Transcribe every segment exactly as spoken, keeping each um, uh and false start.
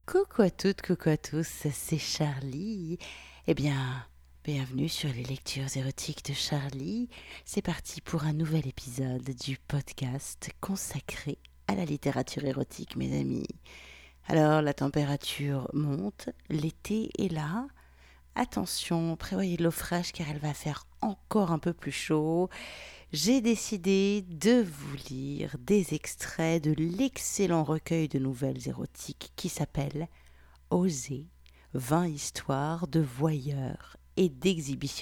Coucou à toutes, coucou à tous, c'est Charlie. Eh bien, bienvenue sur les lectures érotiques de Charlie. C'est parti pour un nouvel épisode du podcast consacré à la littérature érotique, mes amis. Alors, la température monte, l'été est là. Attention, prévoyez de l'eau fraîche car elle va faire encore un peu plus chaud. J'ai décidé de vous lire des extraits de l'excellent recueil de nouvelles érotiques qui s'appelle « Oser, vingt histoires de voyeurs et d'exhibitionnistes ».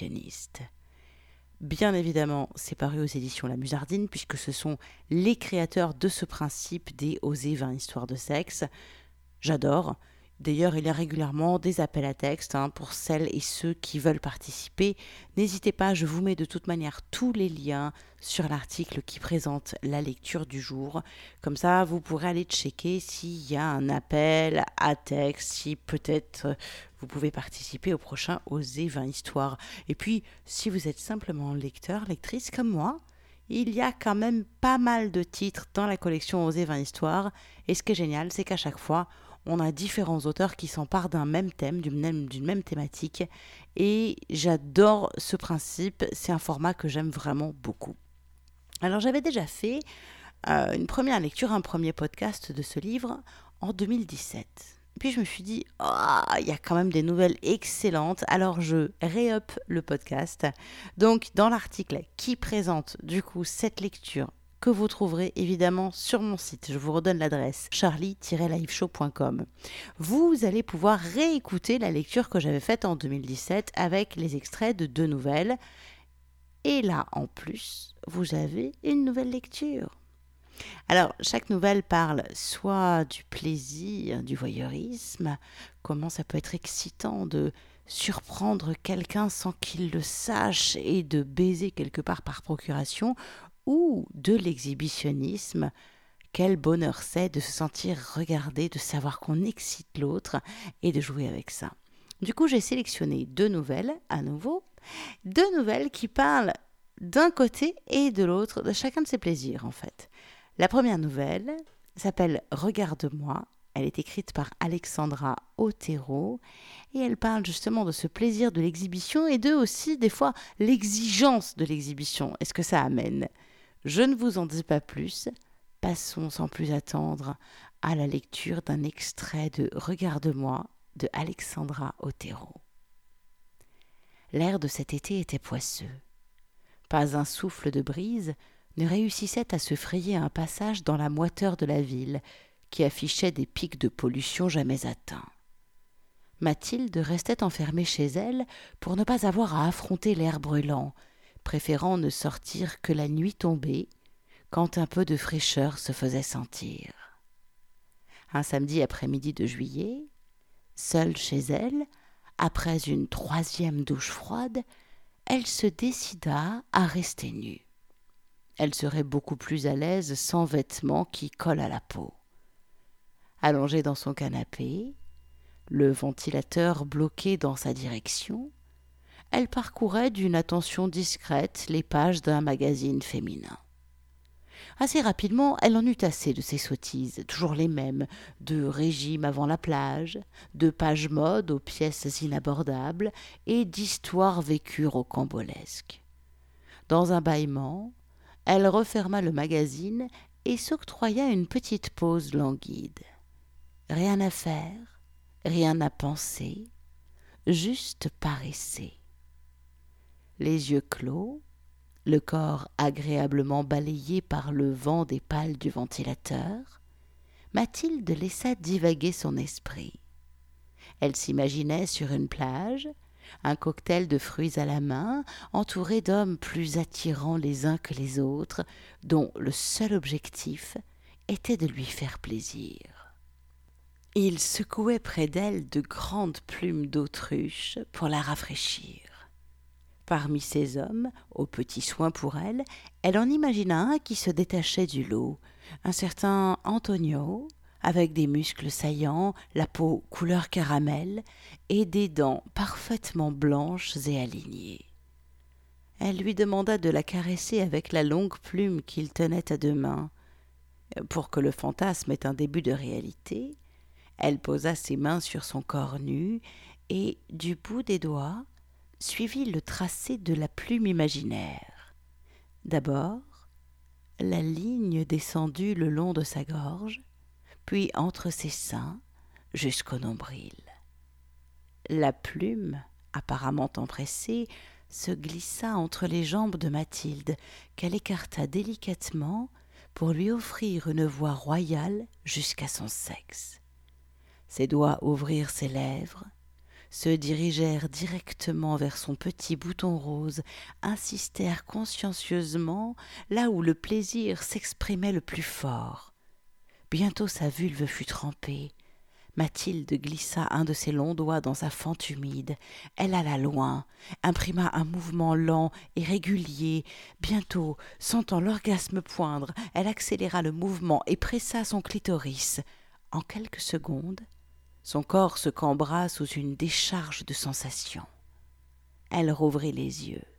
Bien évidemment, c'est paru aux éditions La Musardine puisque ce sont les créateurs de ce principe des « Oser, vingt histoires de sexe ». J'adore. D'ailleurs, il y a régulièrement des appels à texte hein, pour celles et ceux qui veulent participer. N'hésitez pas, je vous mets de toute manière tous les liens sur l'article qui présente la lecture du jour. Comme ça, vous pourrez aller checker s'il y a un appel à texte, si peut-être vous pouvez participer au prochain Oser vingt histoires. Et puis, si vous êtes simplement lecteur, lectrice comme moi, il y a quand même pas mal de titres dans la collection Oser vingt histoires. Et ce qui est génial, c'est qu'à chaque fois, on a différents auteurs qui s'emparent d'un même thème, d'une même, d'une même thématique. Et j'adore ce principe, c'est un format que j'aime vraiment beaucoup. Alors j'avais déjà fait euh, une première lecture, un premier podcast de ce livre en deux mille dix-sept. Puis je me suis dit, oh, il y a quand même des nouvelles excellentes, alors je ré-up le podcast. Donc dans l'article qui présente du coup cette lecture, que vous trouverez évidemment sur mon site. Je vous redonne l'adresse charlie tiret liveshow point com. Vous allez pouvoir réécouter la lecture que j'avais faite en deux mille dix-sept avec les extraits de deux nouvelles. Et là, en plus, vous avez une nouvelle lecture. Alors, chaque nouvelle parle soit du plaisir, du voyeurisme, comment ça peut être excitant de surprendre quelqu'un sans qu'il le sache et de baiser quelque part par procuration, ou de l'exhibitionnisme. Quel bonheur c'est de se sentir regardé, de savoir qu'on excite l'autre et de jouer avec ça. Du coup, j'ai sélectionné deux nouvelles, à nouveau, deux nouvelles qui parlent d'un côté et de l'autre, de chacun de ses plaisirs en fait. La première nouvelle s'appelle « Regarde-moi ». Elle est écrite par Alexandra Otero et elle parle justement de ce plaisir de l'exhibition et de aussi des fois l'exigence de l'exhibition. Est-ce que ça amène ? Je ne vous en dis pas plus. Passons sans plus attendre à la lecture d'un extrait de « Regarde-moi » de Alexandra Otero. L'air de cet été était poisseux. Pas un souffle de brise ne réussissait à se frayer un passage dans la moiteur de la ville qui affichait des pics de pollution jamais atteints. Mathilde restait enfermée chez elle pour ne pas avoir à affronter l'air brûlant, préférant ne sortir que la nuit tombée, quand un peu de fraîcheur se faisait sentir. Un samedi après-midi de juillet, seule chez elle, après une troisième douche froide, elle se décida à rester nue. Elle serait beaucoup plus à l'aise sans vêtements qui collent à la peau. Allongée dans son canapé, le ventilateur bloqué dans sa direction, elle parcourait d'une attention discrète les pages d'un magazine féminin. Assez rapidement, elle en eut assez de ces sottises, toujours les mêmes, de régime avant la plage, de pages mode aux pièces inabordables et d'histoires vécues rocambolesques. Dans un bâillement, elle referma le magazine et s'octroya une petite pause languide. Rien à faire, rien à penser, juste paresser. Les yeux clos, le corps agréablement balayé par le vent des pales du ventilateur, Mathilde laissa divaguer son esprit. Elle s'imaginait sur une plage, un cocktail de fruits à la main, entourée d'hommes plus attirants les uns que les autres, dont le seul objectif était de lui faire plaisir. Ils secouaient près d'elle de grandes plumes d'autruche pour la rafraîchir. Parmi ces hommes, aux petits soins pour elle, elle en imagina un qui se détachait du lot, un certain Antonio, avec des muscles saillants, la peau couleur caramel et des dents parfaitement blanches et alignées. Elle lui demanda de la caresser avec la longue plume qu'il tenait à deux mains. Pour que le fantasme ait un début de réalité, Elle posa ses mains sur son corps nu et, du bout des doigts, suivit le tracé de la plume imaginaire. D'abord, la ligne descendue le long de sa gorge, puis entre ses seins jusqu'au nombril. La plume, apparemment empressée, se glissa entre les jambes de Mathilde, qu'elle écarta délicatement pour lui offrir une voie royale jusqu'à son sexe. Ses doigts ouvrirent ses lèvres, se dirigèrent directement vers son petit bouton rose, insistèrent consciencieusement là où le plaisir s'exprimait le plus fort. Bientôt sa vulve fut trempée. Mathilde glissa un de ses longs doigts dans sa fente humide. Elle alla loin, imprima un mouvement lent et régulier. Bientôt, sentant l'orgasme poindre, elle accéléra le mouvement et pressa son clitoris. En quelques secondes, son corps se cambra sous une décharge de sensations. Elle rouvrit les yeux.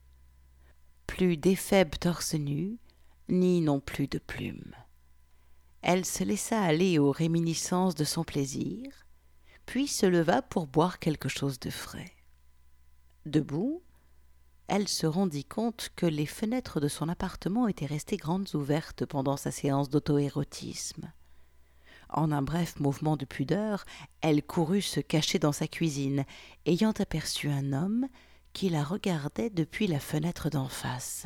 Plus d'éphèbe torse nu, ni non plus de plumes. Elle se laissa aller aux réminiscences de son plaisir, puis se leva pour boire quelque chose de frais. Debout, elle se rendit compte que les fenêtres de son appartement étaient restées grandes ouvertes pendant sa séance d'auto-érotisme. En un bref mouvement de pudeur, elle courut se cacher dans sa cuisine, ayant aperçu un homme qui la regardait depuis la fenêtre d'en face.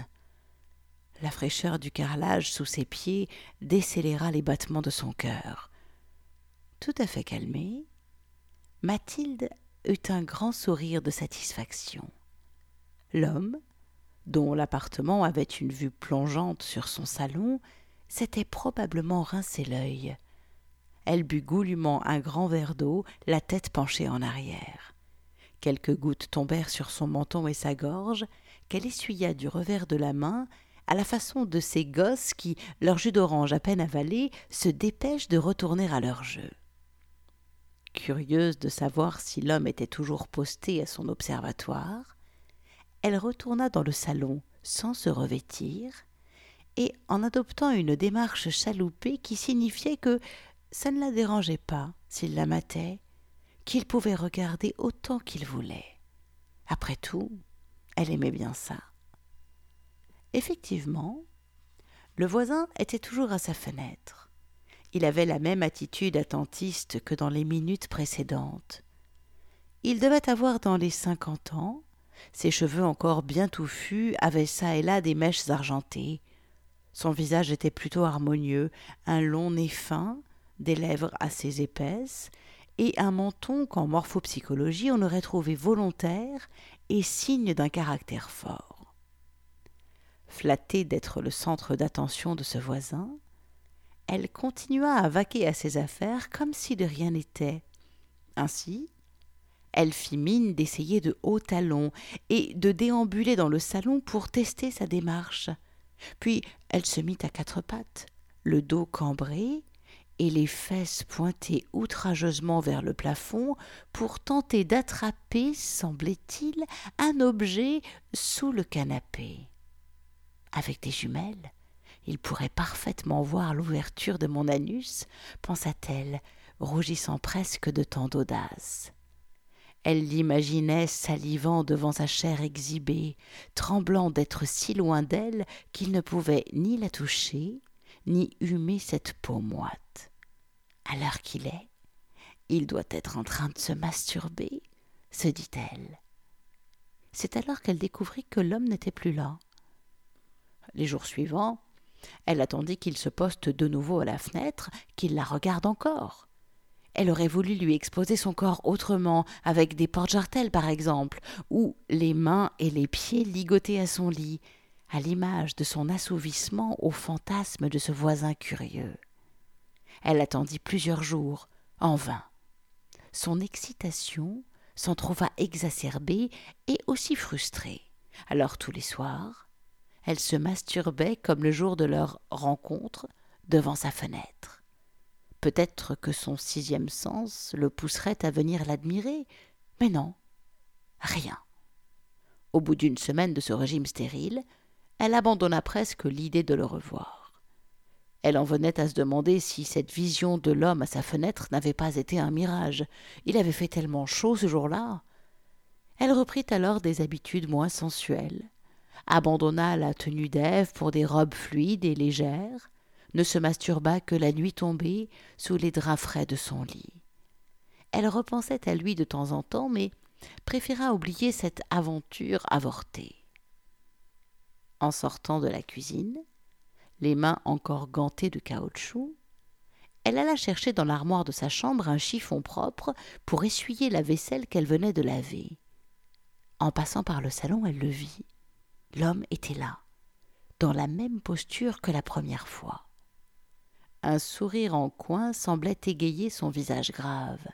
La fraîcheur du carrelage sous ses pieds décéléra les battements de son cœur. Tout à fait calmée, Mathilde eut un grand sourire de satisfaction. L'homme, dont l'appartement avait une vue plongeante sur son salon, s'était probablement rincé l'œil. Elle but goulûment un grand verre d'eau, la tête penchée en arrière. Quelques gouttes tombèrent sur son menton et sa gorge, qu'elle essuya du revers de la main, à la façon de ces gosses qui, leur jus d'orange à peine avalé, se dépêchent de retourner à leur jeu. Curieuse de savoir si l'homme était toujours posté à son observatoire, elle retourna dans le salon sans se revêtir et en adoptant une démarche chaloupée qui signifiait que ça ne la dérangeait pas s'il la matait, qu'il pouvait regarder autant qu'il voulait. Après tout, elle aimait bien ça. Effectivement, le voisin était toujours à sa fenêtre. Il avait la même attitude attentiste que dans les minutes précédentes. Il devait avoir dans les cinquante ans, ses cheveux encore bien touffus avaient çà et là des mèches argentées. Son visage était plutôt harmonieux, un long nez fin, des lèvres assez épaisses et un menton qu'en morphopsychologie on aurait trouvé volontaire et signe d'un caractère fort. Flattée d'être le centre d'attention de ce voisin, elle continua à vaquer à ses affaires comme si de rien n'était. Ainsi, elle fit mine d'essayer de hauts talons et de déambuler dans le salon pour tester sa démarche. Puis elle se mit à quatre pattes, le dos cambré et les fesses pointées outrageusement vers le plafond pour tenter d'attraper, semblait-il, un objet sous le canapé. Avec des jumelles, il pourrait parfaitement voir l'ouverture de mon anus, pensa-t-elle, rougissant presque de tant d'audace. Elle l'imaginait salivant devant sa chair exhibée, tremblant d'être si loin d'elle qu'il ne pouvait ni la toucher, ni humer cette peau moite. À l'heure qu'il est, il doit être en train de se masturber, se dit-elle. C'est alors qu'elle découvrit que l'homme n'était plus là. Les jours suivants, elle attendit qu'il se poste de nouveau à la fenêtre, qu'il la regarde encore. Elle aurait voulu lui exposer son corps autrement, avec des porte-jartelles par exemple, ou les mains et les pieds ligotés à son lit, à l'image de son assouvissement au fantasme de ce voisin curieux. Elle attendit plusieurs jours, en vain. Son excitation s'en trouva exacerbée et aussi frustrée. Alors tous les soirs, elle se masturbait comme le jour de leur rencontre devant sa fenêtre. Peut-être que son sixième sens le pousserait à venir l'admirer, mais non, rien. Au bout d'une semaine de ce régime stérile, elle abandonna presque l'idée de le revoir. Elle en venait à se demander si cette vision de l'homme à sa fenêtre n'avait pas été un mirage. Il avait fait tellement chaud ce jour-là. Elle reprit alors des habitudes moins sensuelles, abandonna la tenue d'Ève pour des robes fluides et légères, ne se masturba que la nuit tombée sous les draps frais de son lit. Elle repensait à lui de temps en temps, mais préféra oublier cette aventure avortée. En sortant de la cuisine, les mains encore gantées de caoutchouc, elle alla chercher dans l'armoire de sa chambre un chiffon propre pour essuyer la vaisselle qu'elle venait de laver. En passant par le salon, elle le vit. L'homme était là, dans la même posture que la première fois. Un sourire en coin semblait égayer son visage grave.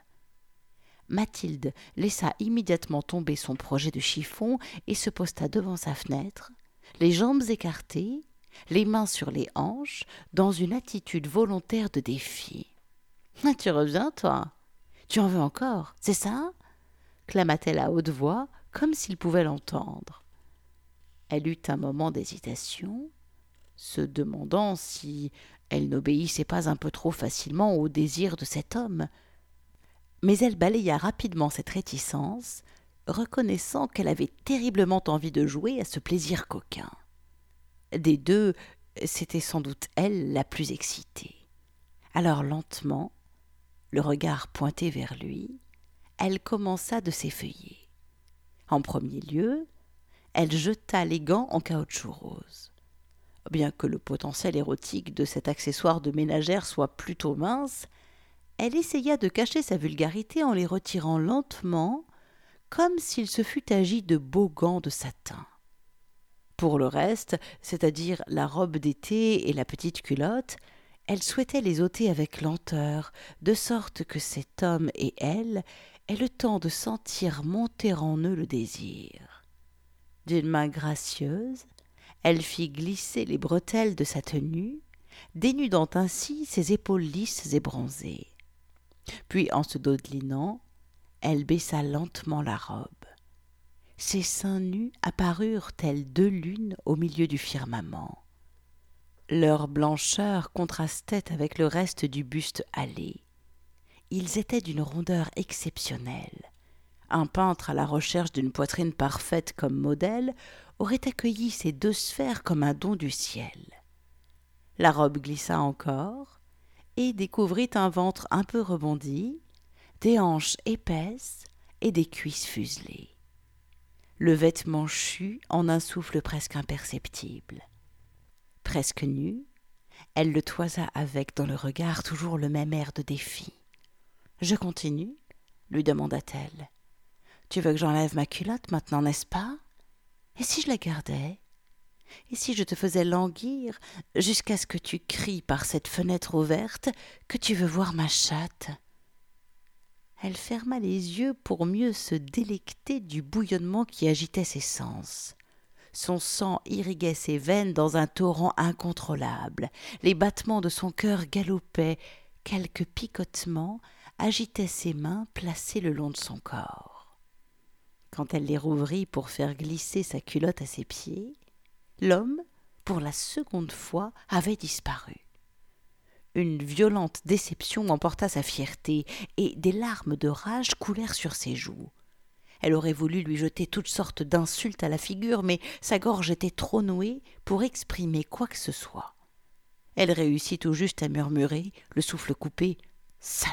Mathilde laissa immédiatement tomber son projet de chiffon et se posta devant sa fenêtre, les jambes écartées, les mains sur les hanches, dans une attitude volontaire de défi. « Tu reviens, toi ? Tu en veux encore, c'est ça ?» clama-t-elle à haute voix, comme s'il pouvait l'entendre. Elle eut un moment d'hésitation, se demandant si elle n'obéissait pas un peu trop facilement au désir de cet homme. Mais elle balaya rapidement cette réticence, reconnaissant qu'elle avait terriblement envie de jouer à ce plaisir coquin. Des deux, c'était sans doute elle la plus excitée. Alors lentement, le regard pointé vers lui, elle commença de s'effeuiller. En premier lieu, elle jeta les gants en caoutchouc rose. Bien que le potentiel érotique de cet accessoire de ménagère soit plutôt mince, elle essaya de cacher sa vulgarité en les retirant lentement, comme s'il se fût agi de beaux gants de satin. Pour le reste, c'est-à-dire la robe d'été et la petite culotte, elle souhaitait les ôter avec lenteur, de sorte que cet homme et elle aient le temps de sentir monter en eux le désir. D'une main gracieuse, elle fit glisser les bretelles de sa tenue, dénudant ainsi ses épaules lisses et bronzées. Puis, en se dodelinant, elle baissa lentement la robe. Ses seins nus apparurent telles deux lunes au milieu du firmament. Leur blancheur contrastait avec le reste du buste hâlé. Ils étaient d'une rondeur exceptionnelle. Un peintre à la recherche d'une poitrine parfaite comme modèle aurait accueilli ces deux sphères comme un don du ciel. La robe glissa encore et découvrit un ventre un peu rebondi, des hanches épaisses et des cuisses fuselées. Le vêtement chut en un souffle presque imperceptible. Presque nue, elle le toisa avec dans le regard toujours le même air de défi. « Je continue ?» lui demanda-t-elle. « Tu veux que j'enlève ma culotte maintenant, n'est-ce pas ? Et si je la gardais ? Et si je te faisais languir jusqu'à ce que tu cries par cette fenêtre ouverte que tu veux voir ma chatte ?» Elle ferma les yeux pour mieux se délecter du bouillonnement qui agitait ses sens. Son sang irriguait ses veines dans un torrent incontrôlable. Les battements de son cœur galopaient. Quelques picotements agitaient ses mains placées le long de son corps. Quand elle les rouvrit pour faire glisser sa culotte à ses pieds, l'homme, pour la seconde fois, avait disparu. Une violente déception emporta sa fierté, et des larmes de rage coulèrent sur ses joues. Elle aurait voulu lui jeter toutes sortes d'insultes à la figure, mais sa gorge était trop nouée pour exprimer quoi que ce soit. Elle réussit tout juste à murmurer, le souffle coupé, « Salaud !»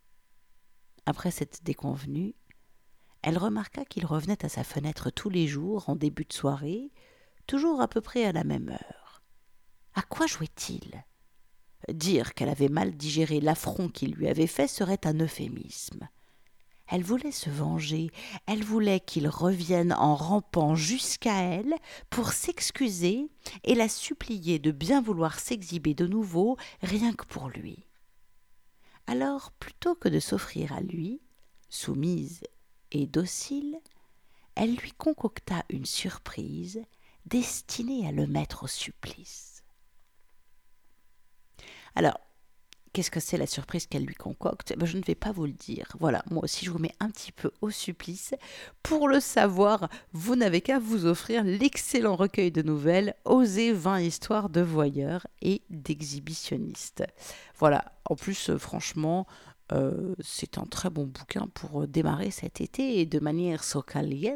Après cette déconvenue, elle remarqua qu'il revenait à sa fenêtre tous les jours en début de soirée, toujours à peu près à la même heure. À quoi jouait-il ? Dire qu'elle avait mal digéré l'affront qu'il lui avait fait serait un euphémisme. Elle voulait se venger, elle voulait qu'il revienne en rampant jusqu'à elle pour s'excuser et la supplier de bien vouloir s'exhiber de nouveau, rien que pour lui. Alors, plutôt que de s'offrir à lui, soumise et docile, elle lui concocta une surprise destinée à le mettre au supplice. Alors, qu'est-ce que c'est la surprise qu'elle lui concocte? Eh ben, je ne vais pas vous le dire. Voilà, moi aussi je vous mets un petit peu au supplice. Pour le savoir, vous n'avez qu'à vous offrir l'excellent recueil de nouvelles Oser vingt histoires de voyeurs et d'exhibitionnistes. Voilà, en plus euh, franchement, euh, c'est un très bon bouquin pour démarrer cet été et de manière so caliente.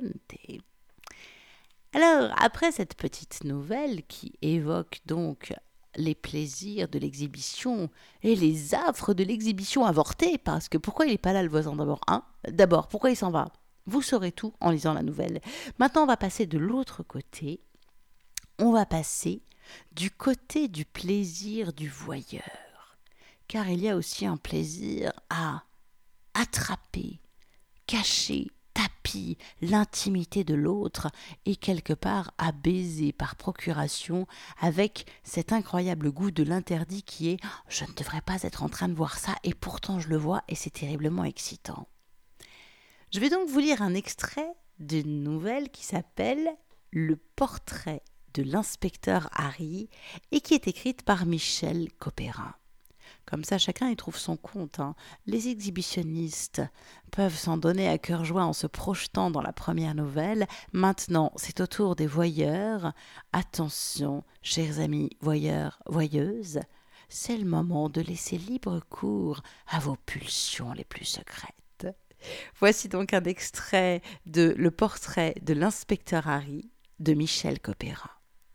Alors, après cette petite nouvelle qui évoque donc les plaisirs de l'exhibition et les affres de l'exhibition avortée, parce que pourquoi il n'est pas là le voisin d'abord, hein? D'abord, pourquoi il s'en va? Vous saurez tout en lisant la nouvelle. Maintenant, on va passer de l'autre côté. On va passer du côté du plaisir du voyeur. Car il y a aussi un plaisir à attraper, cacher, tapis l'intimité de l'autre et quelque part à baiser par procuration avec cet incroyable goût de l'interdit qui est « je ne devrais pas être en train de voir ça et pourtant je le vois et c'est terriblement excitant ». Je vais donc vous lire un extrait d'une nouvelle qui s'appelle « Le portrait de l'inspecteur Harry » et qui est écrite par Michel Copérin. Comme ça, chacun y trouve son compte, hein. Les exhibitionnistes peuvent s'en donner à cœur joie en se projetant dans la première nouvelle. Maintenant, c'est au tour des voyeurs. Attention, chers amis voyeurs, voyeuses, c'est le moment de laisser libre cours à vos pulsions les plus secrètes. Voici donc un extrait de Le portrait de l'inspecteur Harry de Michel Copérin.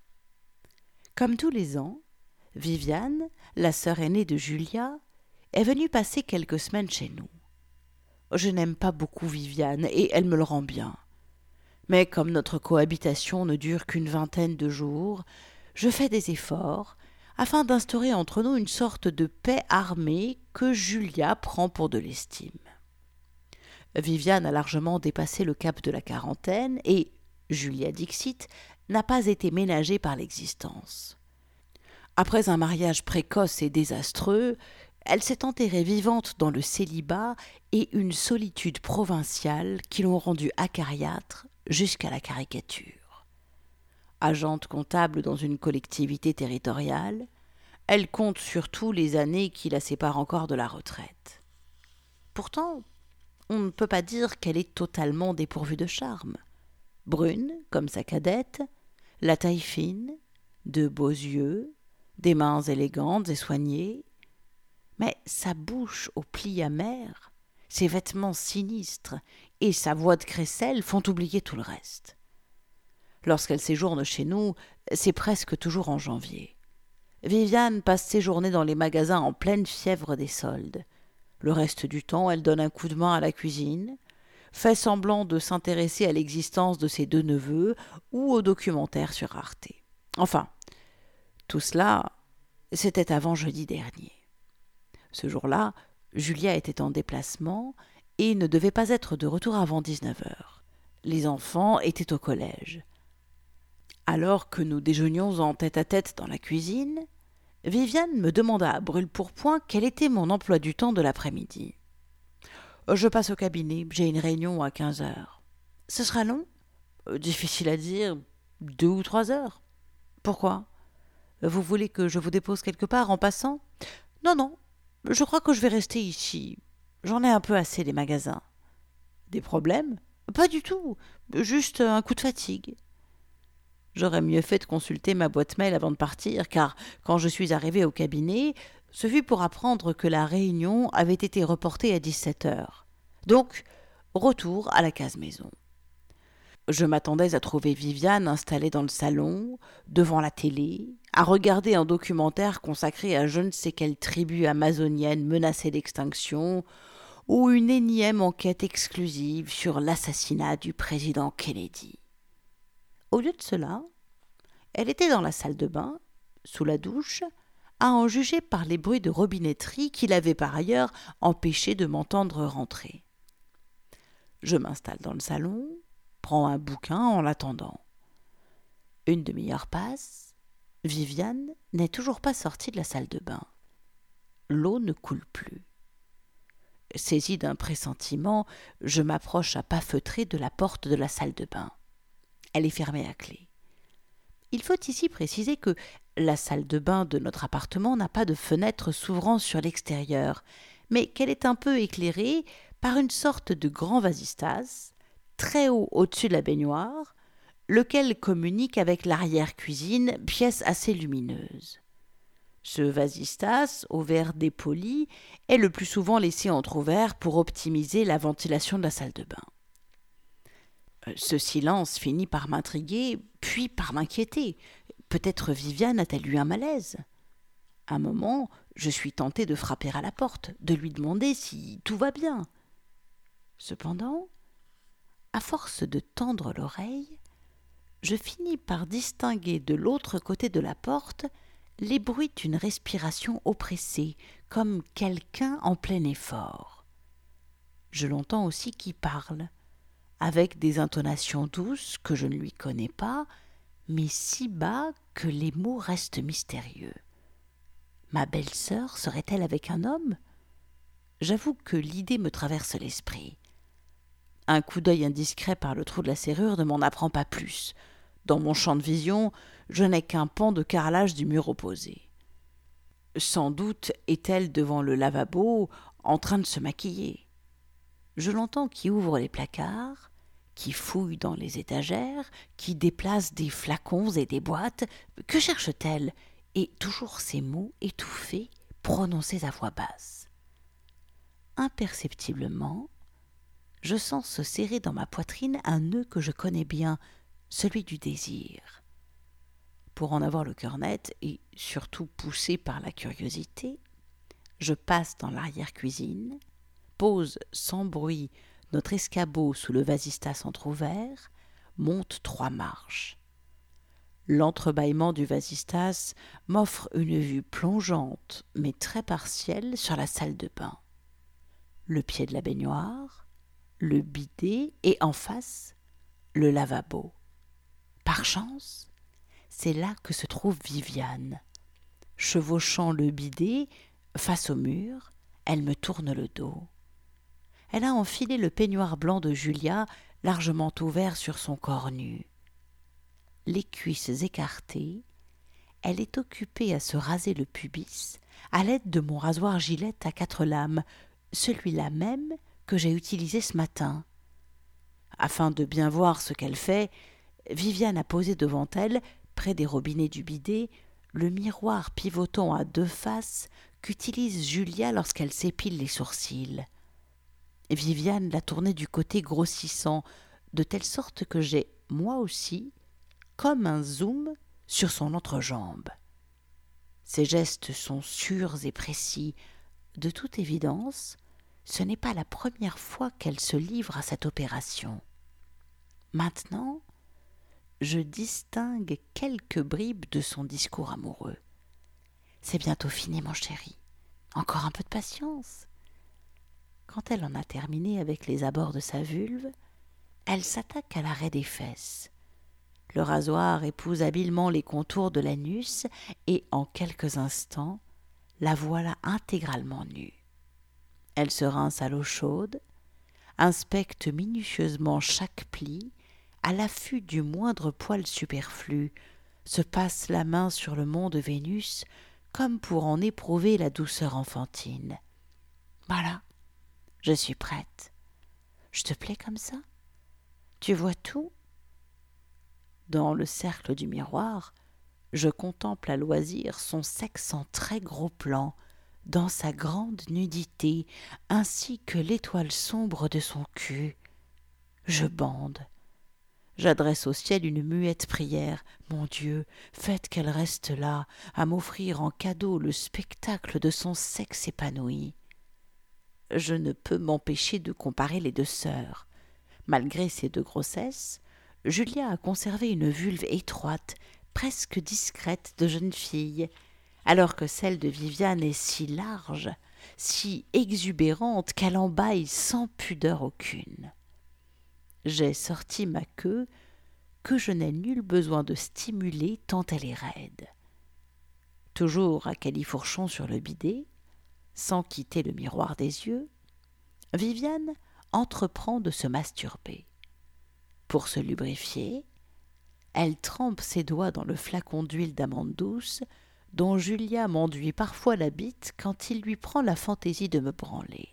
Comme tous les ans, Viviane, la sœur aînée de Julia, est venue passer quelques semaines chez nous. Je n'aime pas beaucoup Viviane et elle me le rend bien. Mais comme notre cohabitation ne dure qu'une vingtaine de jours, je fais des efforts afin d'instaurer entre nous une sorte de paix armée que Julia prend pour de l'estime. Viviane a largement dépassé le cap de la quarantaine et, Julia Dixit, n'a pas été ménagée par l'existence. Après un mariage précoce et désastreux, elle s'est enterrée vivante dans le célibat et une solitude provinciale qui l'ont rendue acariâtre jusqu'à la caricature. Agente comptable dans une collectivité territoriale, elle compte surtout les années qui la séparent encore de la retraite. Pourtant, on ne peut pas dire qu'elle est totalement dépourvue de charme. Brune, comme sa cadette, la taille fine, de beaux yeux, des mains élégantes et soignées, mais sa bouche aux plis amers, ses vêtements sinistres et sa voix de crécelle font oublier tout le reste. Lorsqu'elle séjourne chez nous, c'est presque toujours en janvier. Viviane passe ses journées dans les magasins en pleine fièvre des soldes. Le reste du temps, elle donne un coup de main à la cuisine, fait semblant de s'intéresser à l'existence de ses deux neveux ou aux documentaires sur Arte. Enfin, tout cela, c'était avant jeudi dernier. Ce jour-là, Julia était en déplacement et ne devait pas être de retour avant dix-neuf heures. Les enfants étaient au collège. Alors que nous déjeunions en tête-à-tête dans la cuisine, Viviane me demanda à brûle-pourpoint quel était mon emploi du temps de l'après-midi. « Je passe au cabinet, j'ai une réunion à quinze heures. »« Ce sera long ?»« Difficile à dire, deux ou trois heures. »« Pourquoi ? Vous voulez que je vous dépose quelque part en passant ? » ?»« Non, non, je crois que je vais rester ici. J'en ai un peu assez des magasins. »« Des problèmes ? » ?»« Pas du tout, juste un coup de fatigue. » J'aurais mieux fait de consulter ma boîte mail avant de partir, car quand je suis arrivée au cabinet, ce fut pour apprendre que la réunion avait été reportée à dix-sept heures. Donc, retour à la case maison. Je m'attendais à trouver Viviane installée dans le salon, devant la télé, à regarder un documentaire consacré à je ne sais quelle tribu amazonienne menacée d'extinction, ou une énième enquête exclusive sur l'assassinat du président Kennedy. Au lieu de cela, elle était dans la salle de bain, sous la douche, à en juger par les bruits de robinetterie qui l'avaient par ailleurs empêché de m'entendre rentrer. Je m'installe dans le salon, prends un bouquin en l'attendant. Une demi-heure passe, Viviane n'est toujours pas sortie de la salle de bain. L'eau ne coule plus. Saisie d'un pressentiment, je m'approche à pas feutrés de la porte de la salle de bain. Elle est fermée à clé. Il faut ici préciser que la salle de bain de notre appartement n'a pas de fenêtre s'ouvrant sur l'extérieur, mais qu'elle est un peu éclairée par une sorte de grand vasistas, très haut au-dessus de la baignoire, lequel communique avec l'arrière-cuisine, pièce assez lumineuse. Ce vasistas, au verre dépoli, est le plus souvent laissé entrouvert pour optimiser la ventilation de la salle de bain. Ce silence finit par m'intriguer, puis par m'inquiéter. Peut-être Viviane a-t-elle eu un malaise ? Un moment, je suis tentée de frapper à la porte, de lui demander si tout va bien. Cependant, à force de tendre l'oreille, je finis par distinguer de l'autre côté de la porte les bruits d'une respiration oppressée, comme quelqu'un en plein effort. Je l'entends aussi qui parle, avec des intonations douces que je ne lui connais pas, mais si bas que les mots restent mystérieux. Ma belle-sœur serait-elle avec un homme ? J'avoue que l'idée me traverse l'esprit. Un coup d'œil indiscret par le trou de la serrure ne m'en apprend pas plus. Dans mon champ de vision, je n'ai qu'un pan de carrelage du mur opposé. Sans doute est-elle devant le lavabo, en train de se maquiller. Je l'entends qui ouvre les placards, qui fouille dans les étagères, qui déplace des flacons et des boîtes. Que cherche-t-elle ? Et toujours ces mots étouffés, prononcés à voix basse. Imperceptiblement, je sens se serrer dans ma poitrine un nœud que je connais bien, celui du désir. Pour en avoir le cœur net, et surtout poussé par la curiosité, je passe dans l'arrière-cuisine, pose sans bruit notre escabeau sous le vasistas entr'ouvert, monte trois marches. L'entrebâillement du vasistas m'offre une vue plongeante, mais très partielle, sur la salle de bain. Le pied de la baignoire, le bidet et en face, le lavabo. Par chance, c'est là que se trouve Viviane. Chevauchant le bidet, face au mur, elle me tourne le dos. Elle a enfilé le peignoir blanc de Julia, largement ouvert sur son corps nu. Les cuisses écartées, elle est occupée à se raser le pubis à l'aide de mon rasoir Gillette à quatre lames, celui-là même que j'ai utilisé ce matin. Afin de bien voir ce qu'elle fait, Viviane a posé devant elle, près des robinets du bidet, le miroir pivotant à deux faces qu'utilise Julia lorsqu'elle s'épile les sourcils. Viviane l'a tourné du côté grossissant, de telle sorte que j'ai, moi aussi, comme un zoom sur son entrejambe. Ses gestes sont sûrs et précis. De toute évidence, ce n'est pas la première fois qu'elle se livre à cette opération. Maintenant, je distingue quelques bribes de son discours amoureux. C'est bientôt fini, mon chéri. Encore un peu de patience. Quand elle en a terminé avec les abords de sa vulve, elle s'attaque à l'arrêt des fesses. Le rasoir épouse habilement les contours de l'anus et, en quelques instants, la voilà intégralement nue. Elle se rince à l'eau chaude, inspecte minutieusement chaque pli, à l'affût du moindre poil superflu, se passe la main sur le mont de Vénus comme pour en éprouver la douceur enfantine. Voilà, je suis prête. Je te plais comme ça ? Tu vois tout ? Dans le cercle du miroir, je contemple à loisir son sexe en très gros plan, dans sa grande nudité, ainsi que l'étoile sombre de son cul. Je bande. J'adresse au ciel une muette prière. Mon Dieu, faites qu'elle reste là, à m'offrir en cadeau le spectacle de son sexe épanoui. Je ne peux m'empêcher de comparer les deux sœurs. Malgré ses deux grossesses, Julia a conservé une vulve étroite, presque discrète de jeune fille, alors que celle de Viviane est si large, si exubérante qu'elle en bâille sans pudeur aucune. J'ai sorti ma queue, que je n'ai nul besoin de stimuler tant elle est raide. Toujours à califourchon sur le bidet, sans quitter le miroir des yeux, Viviane entreprend de se masturber. Pour se lubrifier, Elle trempe ses doigts dans le flacon d'huile d'amande douce, dont Julia m'enduit parfois la bite quand il lui prend la fantaisie de me branler.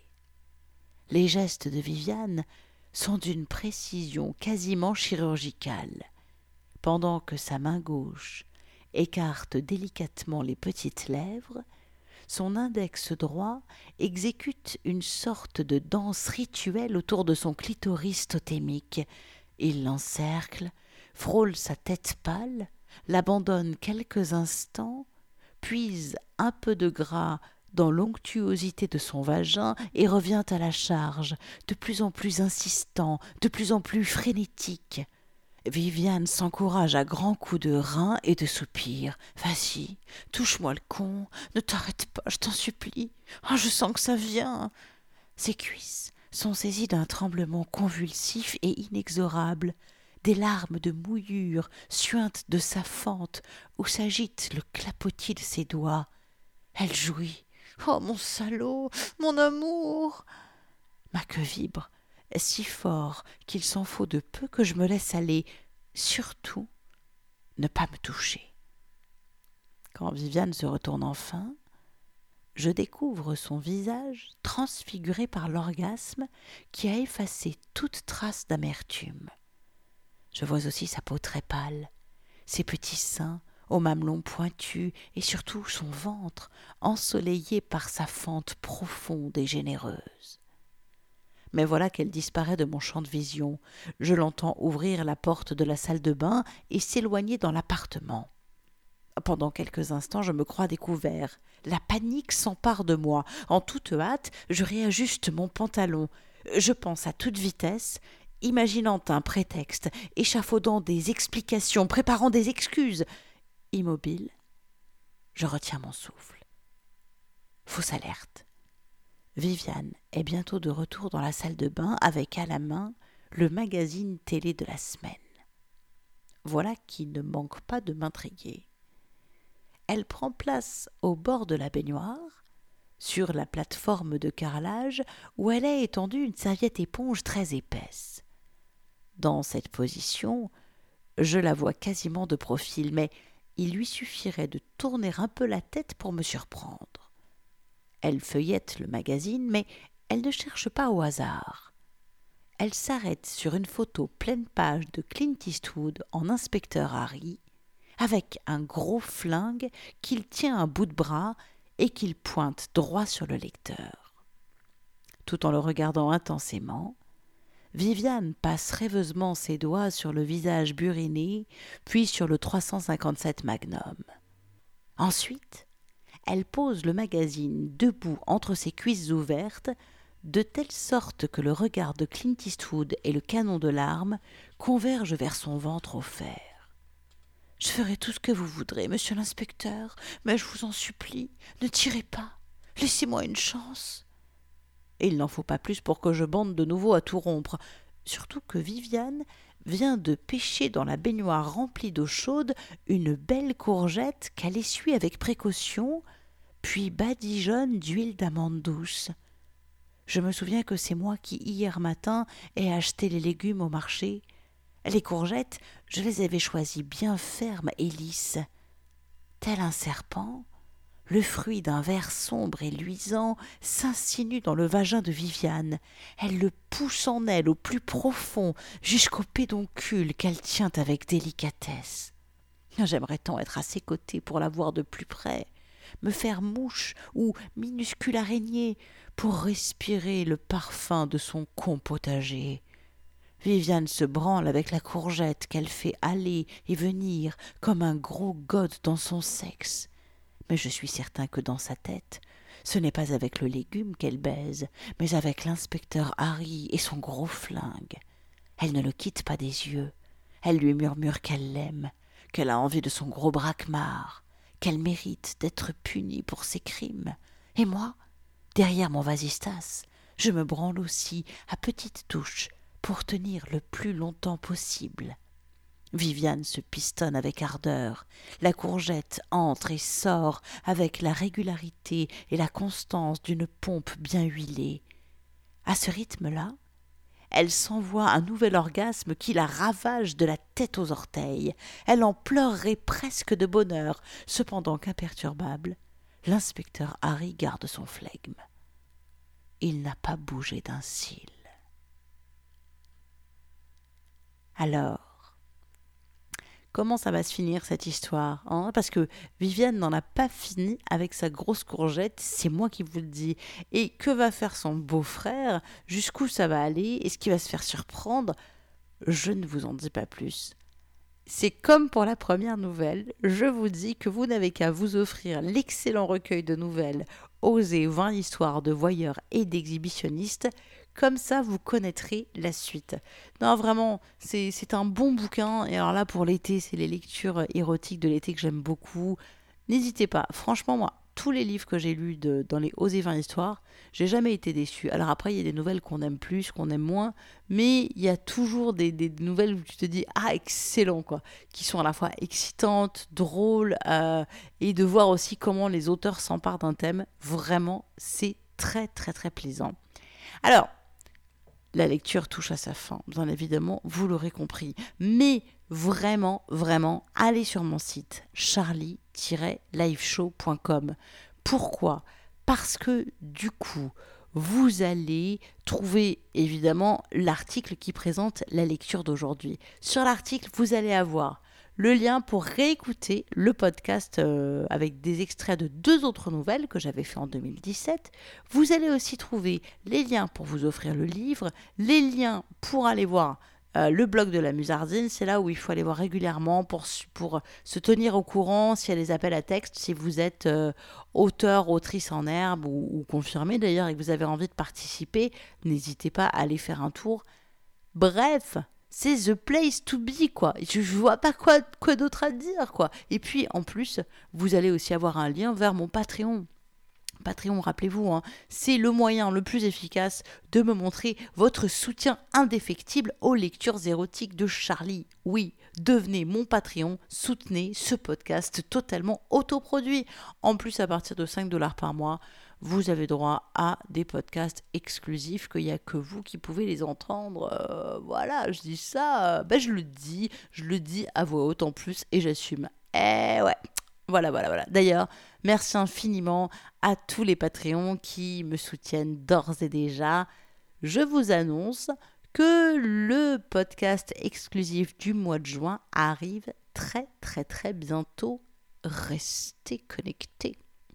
Les gestes de Viviane sont d'une précision quasiment chirurgicale. Pendant que sa main gauche écarte délicatement les petites lèvres, son index droit exécute une sorte de danse rituelle autour de son clitoris totémique. Il l'encercle, frôle sa tête pâle, l'abandonne quelques instants, puise un peu de gras dans l'onctuosité de son vagin et revient à la charge, de plus en plus insistant, de plus en plus frénétique. Viviane s'encourage à grands coups de reins et de soupirs. « Vas-y, touche-moi le con, ne t'arrête pas, je t'en supplie. Oh, je sens que ça vient. » Ses cuisses sont saisies d'un tremblement convulsif et inexorable. Des larmes de mouillure suintent de sa fente où s'agite le clapotis de ses doigts. Elle jouit. « Oh, mon salaud, mon amour !» Ma queue vibre si fort qu'il s'en faut de peu que je me laisse aller. Surtout, ne pas me toucher. Quand Viviane se retourne enfin, je découvre son visage transfiguré par l'orgasme qui a effacé toute trace d'amertume. Je vois aussi sa peau très pâle, ses petits seins aux mamelons pointus et surtout son ventre ensoleillé par sa fente profonde et généreuse. Mais voilà qu'elle disparaît de mon champ de vision. Je l'entends ouvrir la porte de la salle de bain et s'éloigner dans l'appartement. Pendant quelques instants, je me crois découvert. La panique s'empare de moi. En toute hâte, je réajuste mon pantalon. Je pense à toute vitesse, imaginant un prétexte, échafaudant des explications, préparant des excuses. Immobile, je retiens mon souffle. Fausse alerte. Viviane est bientôt de retour dans la salle de bain avec à la main le magazine télé de la semaine. Voilà qui ne manque pas de m'intriguer. Elle prend place au bord de la baignoire, sur la plateforme de carrelage où elle a étendu une serviette éponge très épaisse. Dans cette position, je la vois quasiment de profil, mais il lui suffirait de tourner un peu la tête pour me surprendre. Elle feuillette le magazine, mais elle ne cherche pas au hasard. Elle s'arrête sur une photo pleine page de Clint Eastwood en inspecteur Harry, avec un gros flingue qu'il tient à bout de bras et qu'il pointe droit sur le lecteur. Tout en le regardant intensément, Viviane passe rêveusement ses doigts sur le visage buriné, puis sur le trois cent cinquante-sept Magnum. Ensuite, elle pose le magazine debout entre ses cuisses ouvertes, de telle sorte que le regard de Clint Eastwood et le canon de l'arme convergent vers son ventre offert. « Je ferai tout ce que vous voudrez, monsieur l'inspecteur, mais je vous en supplie, ne tirez pas, laissez-moi une chance. » Et il n'en faut pas plus pour que je bande de nouveau à tout rompre, surtout que Viviane vient de pêcher dans la baignoire remplie d'eau chaude une belle courgette qu'elle essuie avec précaution, puis badigeonne d'huile d'amande douce. Je me souviens que c'est moi qui, hier matin, ai acheté les légumes au marché. Les courgettes, je les avais choisies bien fermes et lisses. Tel un serpent, le fruit d'un ver sombre et luisant s'insinue dans le vagin de Viviane. Elle le pousse en elle au plus profond, jusqu'au pédoncule qu'elle tient avec délicatesse. J'aimerais tant être à ses côtés pour la voir de plus près, me faire mouche ou minuscule araignée pour respirer le parfum de son compotager. Viviane se branle avec la courgette qu'elle fait aller et venir comme un gros gode dans son sexe. Mais je suis certain que dans sa tête, ce n'est pas avec le légume qu'elle baise, mais avec l'inspecteur Harry et son gros flingue. Elle ne le quitte pas des yeux. Elle lui murmure qu'elle l'aime, qu'elle a envie de son gros braquemar, qu'elle mérite d'être punie pour ses crimes. Et moi, derrière mon vasistas, je me branle aussi à petites touches pour tenir le plus longtemps possible. Viviane se pistonne avec ardeur. La courgette entre et sort avec la régularité et la constance d'une pompe bien huilée. À ce rythme-là, Elle s'envoie un nouvel orgasme qui la ravage de la tête aux orteils. Elle en pleurerait presque de bonheur, cependant qu'imperturbable, l'inspecteur Harry garde son flegme. Il n'a pas bougé d'un cil. Alors, comment ça va se finir cette histoire, hein? Parce que Viviane n'en a pas fini avec sa grosse courgette, c'est moi qui vous le dis. Et que va faire son beau-frère? Jusqu'où ça va aller? Est-ce qu'il va se faire surprendre? Je ne vous en dis pas plus. C'est comme pour la première nouvelle, je vous dis que vous n'avez qu'à vous offrir l'excellent recueil de nouvelles Osez vingt histoires de voyeurs et d'exhibitionnistes. Comme ça, vous connaîtrez la suite. Non, vraiment, c'est, c'est un bon bouquin. Et alors là, pour l'été, c'est les lectures érotiques de l'été que j'aime beaucoup. N'hésitez pas. Franchement, moi, tous les livres que j'ai lus de, dans les Osez vingt histoires, j'ai jamais été déçue. Alors après, il y a des nouvelles qu'on aime plus, qu'on aime moins. Mais il y a toujours des, des nouvelles où tu te dis « Ah, excellent !» quoi, qui sont à la fois excitantes, drôles, euh, et de voir aussi comment les auteurs s'emparent d'un thème. Vraiment, c'est très, très, très plaisant. Alors, la lecture touche à sa fin, bien évidemment, vous l'aurez compris. Mais vraiment, vraiment, allez sur mon site charlie tiret liveshow point com. Pourquoi ? Parce que du coup, vous allez trouver évidemment l'article qui présente la lecture d'aujourd'hui. Sur l'article, vous allez avoir le lien pour réécouter le podcast euh, avec des extraits de deux autres nouvelles que j'avais fait en deux mille dix-sept. Vous allez aussi trouver les liens pour vous offrir le livre, les liens pour aller voir euh, le blog de la Musardine. C'est là où il faut aller voir régulièrement pour, pour se tenir au courant s'il y a des appels à texte, si vous êtes euh, auteur, autrice en herbe ou, ou confirmé d'ailleurs et que vous avez envie de participer, n'hésitez pas à aller faire un tour. Bref, c'est the place to be, quoi. Je, je vois pas quoi, quoi d'autre à dire, quoi. Et puis, en plus, vous allez aussi avoir un lien vers mon Patreon. Patreon, rappelez-vous, hein, c'est le moyen le plus efficace de me montrer votre soutien indéfectible aux lectures érotiques de Charlie. Oui, devenez mon Patreon, soutenez ce podcast totalement autoproduit. En plus, à partir de cinq dollars par mois, vous avez droit à des podcasts exclusifs qu'il n'y a que vous qui pouvez les entendre. Euh, voilà, je dis ça, euh, ben je le dis, je le dis à voix haute en plus et j'assume. Eh ouais, voilà, voilà, voilà. D'ailleurs, merci infiniment à tous les Patreons qui me soutiennent d'ores et déjà. Je vous annonce que le podcast exclusif du mois de juin arrive très, très, très bientôt. Restez connectés.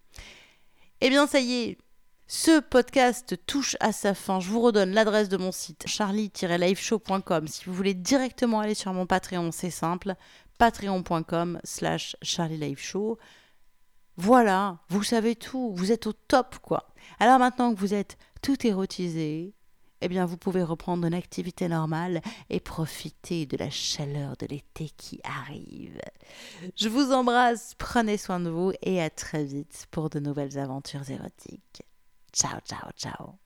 Eh bien, ça y est, ce podcast touche à sa fin. Je vous redonne l'adresse de mon site, charlie tiret liveshow point com. Si vous voulez directement aller sur mon Patreon, c'est simple, patreon point com slash charlie liveshow. Voilà, vous savez tout, vous êtes au top, quoi. Alors maintenant que vous êtes tout érotisé, eh bien, vous pouvez reprendre une activité normale et profiter de la chaleur de l'été qui arrive. Je vous embrasse, prenez soin de vous et à très vite pour de nouvelles aventures érotiques. Ciao, ciao, ciao.